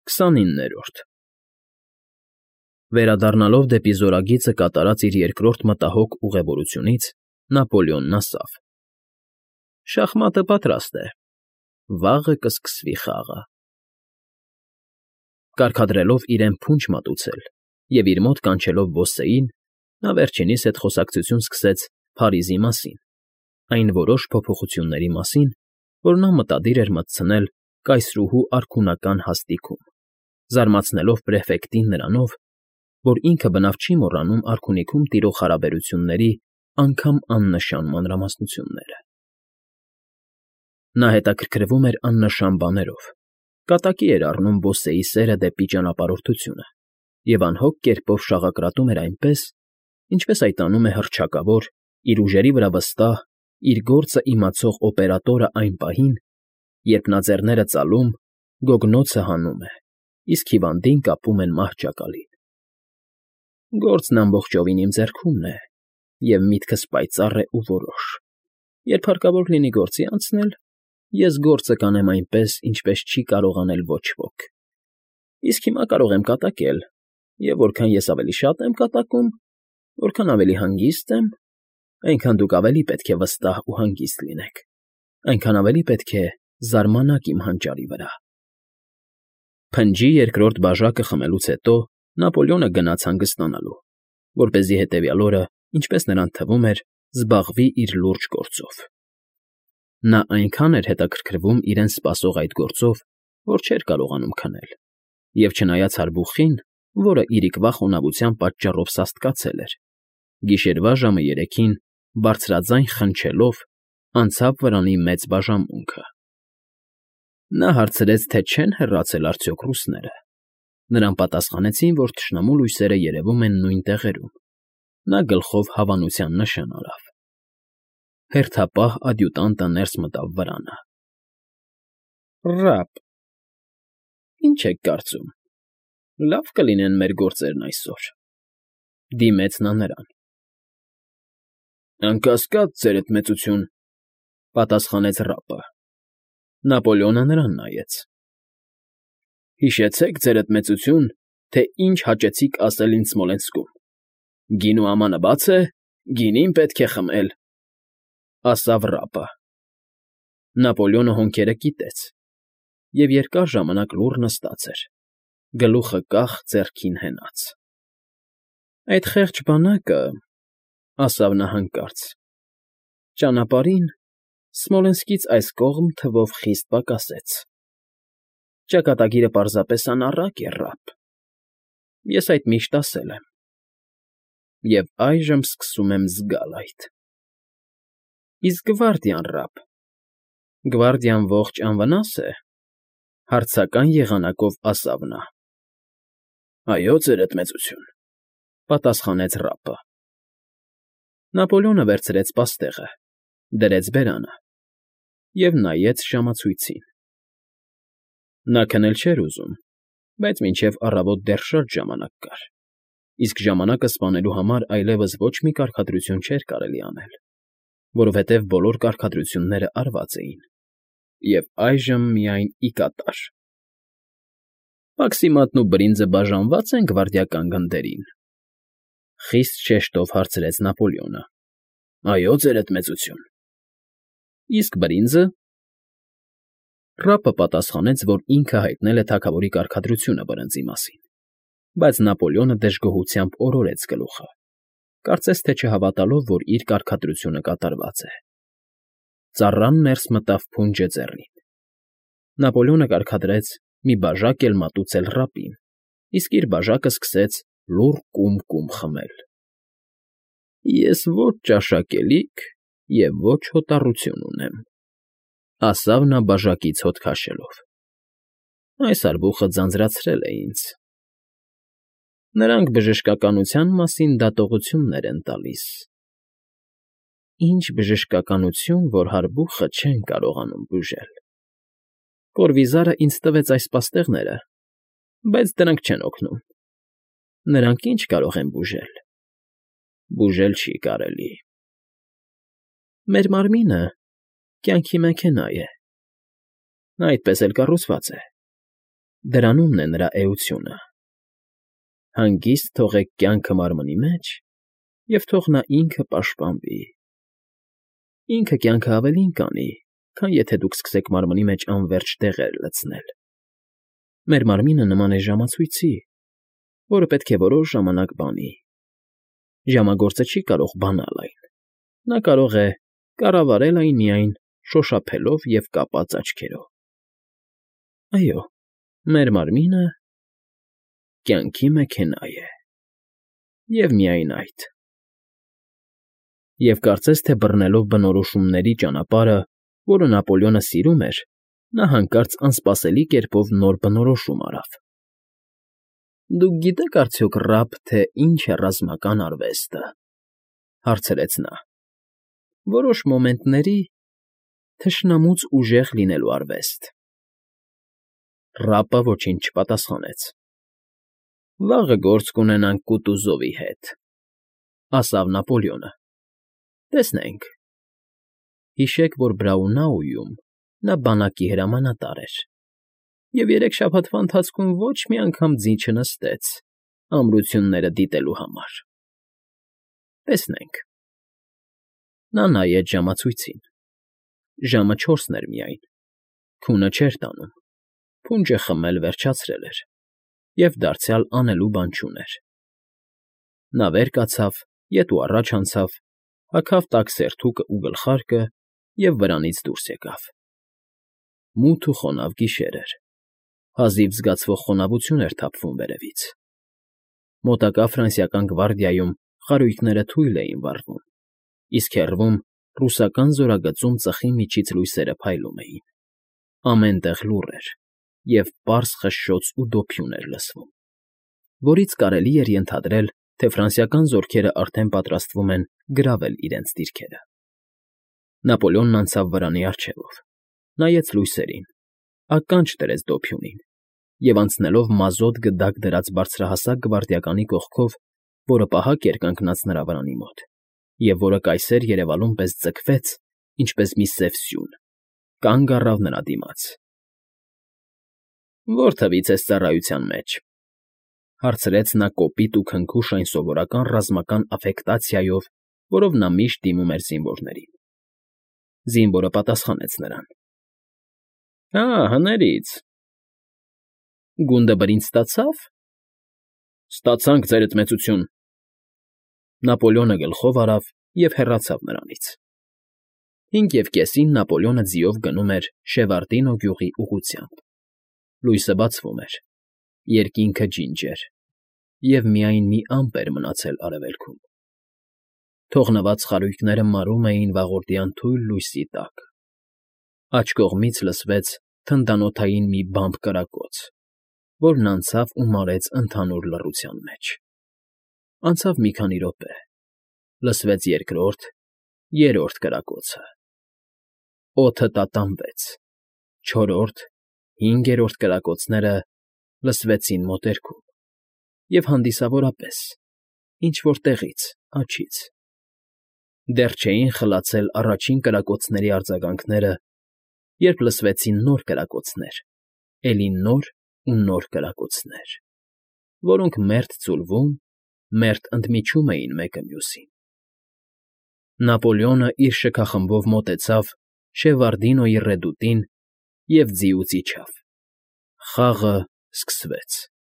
29-րդ Վերադառնալով դեպի զորագիծը կատարած իր երկրորդ մտահոգ ուղևորությունից, Նապոլեոնն ասավ. «Շախմատը պատրաստ է, վաղը կսկսվի խաղը»։ Կարգադրելով իրեն փունջ մատուցել և իր մոտ կանչելով ոսեին, նա վերջինիս հետ խոսակցություն սկսեց Փարիզի մասին, այն որոշ փոփոխությունների մասին, որ նա մտադիր էր մտցնել կայսրուհու արքունական հաստիքում, զարմացնելով պրեֆեկտին նրանով, որ ինքը բնավ չի մոռանում արքունիքում տիրող հարաբերությունների անգամ աննշան մանրամասնությունները։ Նա հետաքրքրվում էր աննշան բաներով, կատակի էր առնում ոսեի սերը դեպի ճանապարհորդությունը և անհոգ կերպով շաղակրատում էր այնպես, ինչպես այդ անում է հռչակավոր, իր ուժերի վրա վստահ, իր գործը իմացող օպերատորը այն պահին, երբ նա ձեռները ծալում, գոգնոցը հանում է, իսկ հիվանդին կապում են մահճակալին։ Գործն ամբողջովին իմ ձեռքումն է, և միտքս պայծառ է ու որոշ. երբ հարկավոր լինի գործի անցնել, ես գործը կանեմ այնպես, ինչպես չի կարող անել ոչ ոք։ Իսկ հիմա կարող եմ կատակել, և որքան ես ավելի շատ եմ կատակում, որքան ավելի հանգիստ եմ, այնքան դուք ավելի պետք է վստահ ու հանգիստ լինեք, այնքան ավելի պետք է զարմանաք իմ հանճարի վրա։ Փնջի երկրորդ բաժակը խմելուց հետո Նապոլեոնը գնաց հանգստանալու, որպեսզի հետևյալ օրը, ինչպես նրան թվում էր, զբաղվի իր լուրջ գործով։ Նա այնքան էր հետաքրքրվում իրեն սպասող այդ գործով, որ չէր կարողանում քնել, և չնայած հարբուխին, որը իրիկվա խոնավության պատճառով սաստկացել էր, գիշերվա ժամը 3-ին, բարձրաձայն խնչելով, անցավ վրանի մեծ բաժանմունքը։ Նա հարցրեց, թե չեն հեռացել արդյոք ռուսները։ Նրան պատասխանեցին, որ թշնամու լույսերը երևում են նույն տեղերում։ Նա գլխով հավանության նշան արավ։ Հերթապահ ադյուտանտը ներս մտավ վրանը։ Ռաբ, ինչ եք կարծում, լավ կլինեն մեր գործերն այսօր, դիմեց նա նրան։ Անկասկած, ձերդ մեծություն, պատասխանեց Ռաբը։ Նապոլեոնը նրան նայեց։ Հիշեցեք, ձերդ մեծություն, թե ինչ հաճեցիք ասել ինձ Սմոլենսկում. գինու ամանը բաց է, գինին պետք է խմել, ասավ Ռաբը։ Նապոլեոնը հոնքերը կիտեց և երկար ժամանակ լուռ նստած էր, գլուխը կախ ձեռքին հենած։ Այդ խեղճ բանակը, ասավ նա հանկարծ, ճանապարհին Սմոլենսկից այս կողմ թվով խիստ պակասեց։ Ճակատագիրը պարզապես անառակ է, Ռաբ։ Ես այդ միշտ ասել եմ։ Եվ այժմ սկսում եմ զգալ այդ։ Իսկ գվարդիան, Ռաբ, գվարդիան ողջ անվնաս է, հարցական եղանակով ասավ նա։ Այո, ձերդ մեծություն, պատասխանեց Ռաբը։ Նապոլեոնը վերցրեց պաստեղը, դրեց բերանը և նայեց ժամացույցին։ Նա քնել չէր ուզում, բայց մինչև առավոտ դեռ շատ ժամանակ կար, իսկ ժամանակը սպանելու համար այլևս ոչ մի կարգադրություն չէր կարելի անել, որովհետև բոլոր կարգադրությունները արված էին, և այժմ միայն ի կատար։ Մաքսիմատն ու բրինձը բաժանվա՞ծ են գվարդիական գնդերին, խիստ շեշտով հարցրեց Նապոլեոնը։ Այո, ձերդ մեծություն։ Իսկ բրինձը։ Ռաբը պատասխանեց, որ ինքը հայտնել է թագավորի կարգադրությունը բրնձի մասին, բայց Նապոլեոնը դժգոհությամբ օրորեց գլուխը, կարծես թե չհավատալով, որ իր կարգադրությունը կատարված է։ Ծառան ներս մտավ փունջը ձեռին։ Նապոլեոնը կարգադրեց մի բաժակ էլ մատուցել Ռաբին, իսկ իր բաժակը սկսեց լուռ կում խմել։ Ես ոչ ճաշակելիք և ոչ հոտառություն ունեմ, ասավ նա բաժակից հոտ քաշելով։ Այս արբուխը ձանձրացրել է ինձ։ Նրանք բժշկականության մասին դատողություններ են տալիս։ Ինչ բժշկականություն, որ հարբուխը չեն կարողանում բուժել։ Կորվիզարը ինձ տվեց այս պաստեղները, բայց դրանք չեն օգնում։ Նրանք ինչ կարող են բուժել։ Բուժել չի կարելի։ Մեր մարմինը կյանքի մեքենա է։ Այդպես էլ կառուցված է։ Դրանումն է նրա էությունը։ Հանգիստ թողեք կյանքը մարմնի մեջ, և թող նա ինքը պաշտպանվի։ Ինքը կյանքը ավելին կանի, քան եթե դուք սկսեք մարմնի մեջ անվերջ տեղեր լցնել։ Մեր մարմինը նման է ժամացույցի, որը պետք է որոշ ժամանակ բանի։ Ժամագործը չի կարող բանալ այն։ Նա կարող է կառավարել այն միայն շոշափելով և կապած աչքերով։ Այո, մեր մարմինը կյանքի մեքենա է։ Եվ միայն այդ։ Եվ կարծես թե բռնելով բնորոշումների ճանապարհը, որը Նապոլեոնը սիրում էր, նա հանկարծ անսպասելի կերպով նոր բնորոշում արավ։ Դուք գիտեք արդյոք, ռաբ, թե ինչ է ռազմական արվեստը, հարցրեց նա։ Որոշ մոմենտների թշնամուց ուժեղ լինելու արվեստ։ Ռապը ոչինչ չպատասխանեց։ Վաղը գործ կունենանք Կուտուզովի հետ, ասավ Նապոլեոնը։ Տեսնենք։ Հիշեք, որ Բրաունաուում նա բանակի հրամանատար էր, և 3 շաբաթվա ընթացքում ոչ մի անգամ ձի չնստեց ամրությունները դիտելու համար։ Տեսնենք։ Նա նայեց ժամացույցին։ Ժամը 4-ն էր միայն, քունը չէր տանում, փունջը խմել վերջացրել էր, և դարձյալ անելու բան չուներ։ Նա վեր կացավ, ետ ու առաջ անցավ, հագավ տաք սերթուկն ու գլխարկը և վրանից դուրս եկավ։ Մութ ու խոնավ գիշեր էր, հազիվ զգացվող խոնավություն էր թափվում վերևից։ Մոտակա ֆրանսիական գվարդիայում խարույկները թույլ էին վառվում, իսկ հեռվում ռուսական զորագծում ծխի միջից լույսերը փայլում էին։ Ամեն տեղ լուռ էր, և պարզ խշշոց ու դոփյուն էր լսվում, որից կարելի էր ենթադրել, թե ֆրանսիական զորքերը արդեն պատրաստվում են գրավել իրենց դիրքերը։ Նապոլեոնն անցավ վրանի առջևով, նայեց լույսերին, ականջ դրեց դոփյունին և անցնելով մազոտ գդակ դրած բարձրահասակ գվարդիականի կողքով, որը պահակ էր կանգնած նրա վրանի մոտ, և որը կայսեր երևալուն պես ձգվեց, ինչպես մի սև սյուն, կանգ առավ նրա դիմաց։ Ո՞ր թվից ես ծառայության մեջ, հարցրեց նա կոպիտ ու քնքուշ այն սովորական ռազմական աֆեկտացիայով, որով նա միշտ դիմում էր զինվորներին։ Զինվորը պատասխանեց նրան. Հներից։ Գունդը բրինձ ստացավ։ Ստացանք, ձերդ մեծություն։ Նապոլեոնը գլխով արավ և հեռացավ նրանից։ 5:30-ին Նապոլեոնը ձիով գնում էր Շևարդինո գյուղի ուղղությամբ։ Լույսը բացվում էր, երկինքը ջինջ էր, և միայն մի ամպ էր մնացել արևելքում։ Թողնված խարույկները մարում էին վաղորդյան թույլ լույսի տակ։ Աջ կողմից լսվեց թնդանոթային մի բամբ կրակոց, որն անցավ ու մարեց ընդհանուր լռության մեջ։ Անցավ մի քանի րոպե, լսվեց երկրորդ, երրորդ կրակոցը։ Օդը տատանվեց, չորրորդ, հինգերորդ կրակոցները լսվեցին մոտերքում, և հանդիսավորապես, ինչ֊որ տեղից, աջից։ Դեռ չէին խլացել առաջին կրակոցների արձագանքները, երբ լսվեցին նոր կրակոցներ, էլի նոր ու նոր կրակոցներ, որոնք մերթ ձուլվում, մերթ ընդմիջում էին մեկը մյուսին։ Նապոլեոնը իր շքախմբով մոտեցավ Շևարդինոյի ռեդուտին և ձիուց իջավ։ Խաղը սկսվեց։